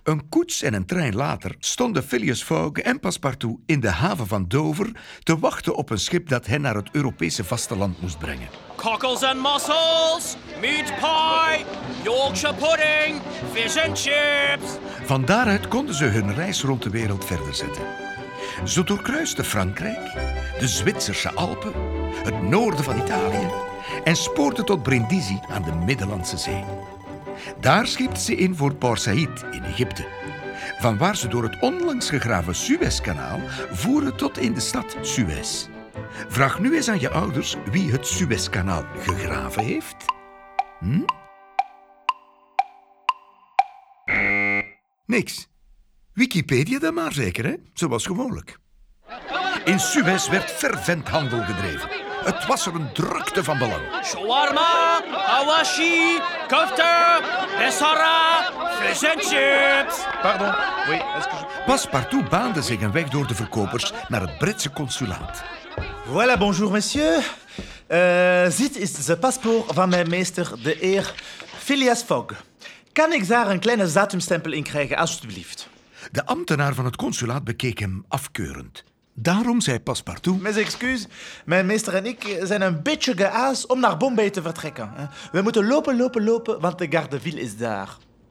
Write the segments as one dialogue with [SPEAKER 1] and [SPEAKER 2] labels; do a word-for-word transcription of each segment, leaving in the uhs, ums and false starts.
[SPEAKER 1] Een koets en een trein later stonden Phileas Fogg en Passepartout in de haven van Dover te wachten op een schip dat hen naar het Europese vasteland moest brengen.
[SPEAKER 2] Cockles and mussels, meat pie, Yorkshire pudding, fish and chips.
[SPEAKER 1] Van daaruit konden ze hun reis rond de wereld verder zetten. Ze doorkruisten Frankrijk, de Zwitserse Alpen, het noorden van Italië en spoorden tot Brindisi aan de Middellandse Zee. Daar scheepten ze in voor Port Saïd in Egypte, vanwaar ze door het onlangs gegraven Suezkanaal voeren tot in de stad Suez. Vraag nu eens aan je ouders wie het Suezkanaal gegraven heeft. Hm? Niks. Wikipedia dan maar zeker, hè? Zoals gewoonlijk. In Suez werd fervent handel gedreven. Het was er een drukte van belang.
[SPEAKER 2] Shawarma, hawashi, kofta, bessara, fish and chips.
[SPEAKER 3] Pardon, oui, excuse.
[SPEAKER 1] Passepartout baande zich een weg door de verkopers naar het Britse consulaat.
[SPEAKER 3] Voilà, bonjour, monsieur. Uh, dit is de paspoort van mijn meester, de heer Phileas Fogg. Kan ik daar een kleine datumstempel in krijgen, alsjeblieft?
[SPEAKER 1] De ambtenaar van het consulaat bekeek hem afkeurend. Daarom zei Passepartout...
[SPEAKER 3] Mes excuses, mijn meester en ik zijn een beetje gehaast om naar Bombay te vertrekken. We moeten lopen, lopen, lopen, want de Gardeville is daar.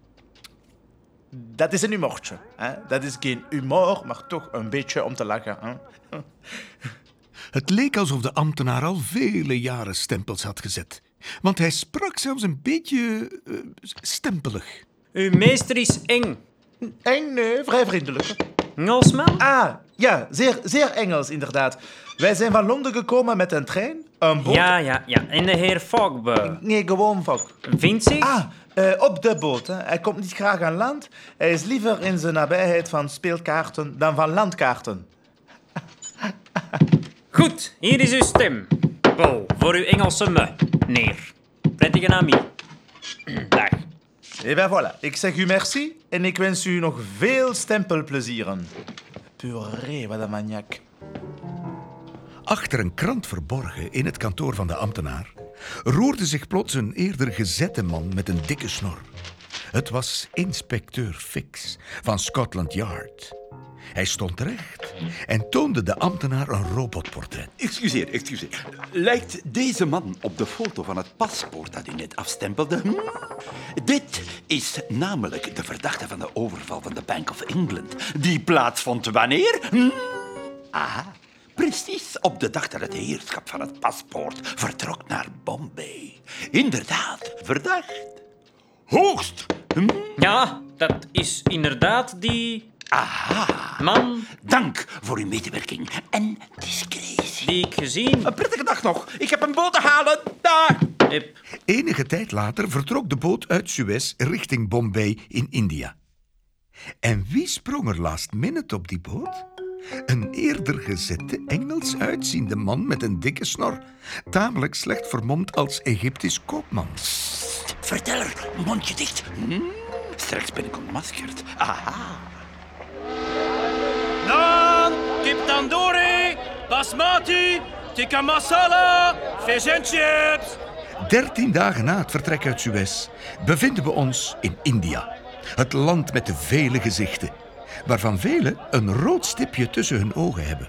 [SPEAKER 3] Dat is een humortje. Dat is geen humor, maar toch een beetje om te lachen.
[SPEAKER 1] Het leek alsof de ambtenaar al vele jaren stempels had gezet. Want hij sprak zelfs een beetje uh, stempelig.
[SPEAKER 2] Uw meester is eng.
[SPEAKER 3] Eng, nee, vrij vriendelijk.
[SPEAKER 2] Engelsman?
[SPEAKER 3] Ah, ja, zeer, zeer Engels, inderdaad. Wij zijn van Londen gekomen met een trein, een boot...
[SPEAKER 2] Ja, ja, ja. En de heer Fogg? Be...
[SPEAKER 3] Nee, gewoon Fogg.
[SPEAKER 2] Vindt zich?
[SPEAKER 3] Ah, uh, op de boot. Hè. Hij komt niet graag aan land. Hij is liever in zijn nabijheid van speelkaarten dan van landkaarten.
[SPEAKER 2] Goed, hier is uw stem. Bo, voor uw Engelse me, neer. Prettige amie. Dag.
[SPEAKER 3] Et ben voilà, ik zeg u merci en ik wens u nog veel stempelplezieren. Puree, wat een maniak.
[SPEAKER 1] Achter een krant verborgen in het kantoor van de ambtenaar roerde zich plots een eerder gezette man met een dikke snor. Het was inspecteur Fix van Scotland Yard. Hij stond recht en toonde de ambtenaar een robotportret.
[SPEAKER 4] Excuseer, excuseer. Lijkt deze man op de foto van het paspoort dat u net afstempelde? Hm? Dit is namelijk de verdachte van de overval van de Bank of England. Die plaatsvond wanneer? Hm? Aha, precies op de dag dat het heerschap van het paspoort vertrok naar Bombay. Inderdaad, verdacht. Hoogst. Hm?
[SPEAKER 2] Ja, dat is inderdaad die...
[SPEAKER 4] Aha.
[SPEAKER 2] Man...
[SPEAKER 4] Dank voor uw medewerking en discretie.
[SPEAKER 2] Die ik gezien...
[SPEAKER 4] Een prettige dag nog. Ik heb een boot te halen. Dag.
[SPEAKER 2] heb.
[SPEAKER 1] Enige tijd later vertrok de boot uit Suez richting Bombay in India. En wie sprong er last minute op die boot? Een eerder gezette Engels uitziende man met een dikke snor, tamelijk slecht vermomd als Egyptisch koopman.
[SPEAKER 4] Psst, verteller, mondje dicht. Hm? Straks ben ik ontmaskerd. Aha.
[SPEAKER 2] Naan, kip tandoori, basmati, tikka masala, fish and chips.
[SPEAKER 1] Dertien dagen na het vertrek uit Suez bevinden we ons in India. Het land met de vele gezichten, waarvan velen een rood stipje tussen hun ogen hebben.